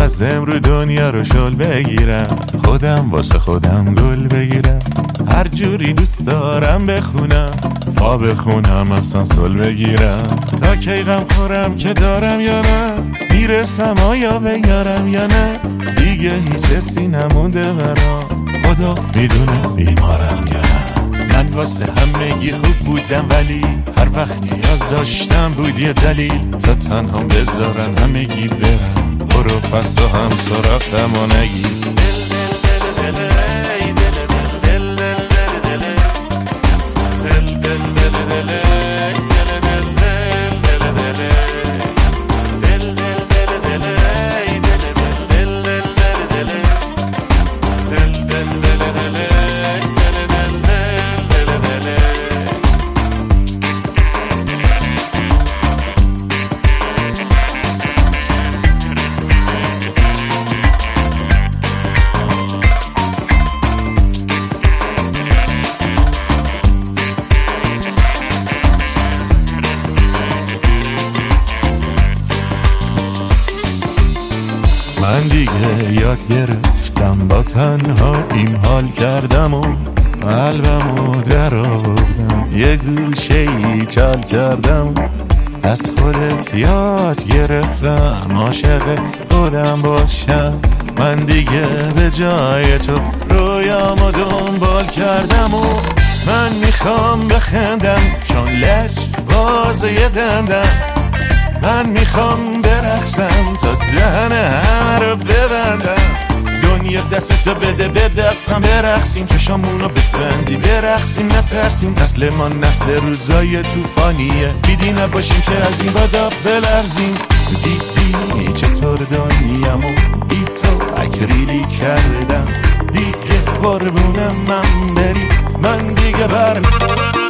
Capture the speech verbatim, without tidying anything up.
از امرو دنیا رو شل بگیرم، خودم واسه خودم گل بگیرم، هر جوری دوست دارم بخونم تا بخونم اصلا سل بگیرم، تا کی غم خورم که دارم یا نه، میرسم آیا بیارم یا نه، دیگه هیچ حسی نمونده برام، خدا میدونه بیمارم یا نه. من واسه همگی خوب بودم ولی هر وقت نیاز داشتم بود یه دلیل تا تنها بذارن همگی برن، برو پس تو هم سراغم و نگی من دیگه یاد گرفتم با تنها این حال کردم و قلبمو در آوردم، یه گوشه ای چال کردم، از خودت یاد گرفتم عاشق خودم باشم، من دیگه به جای تو رویامو دنبال کردم و من میخوام بخندم چون لج بازه دندم، من میخوام برقصم تا دهن همه رو ببندم، دنیا دستتو بده به دستم برقصیم، چشامونو ببندی برقصیم، نترسیم نسل ما نسل روزای توفانیه، بیدی نباشیم که از این بادا بلرزیم، دیدی چطور دنیامو بی تو اکریلی کردم، دیگه قربونم من بری، من دیگه برم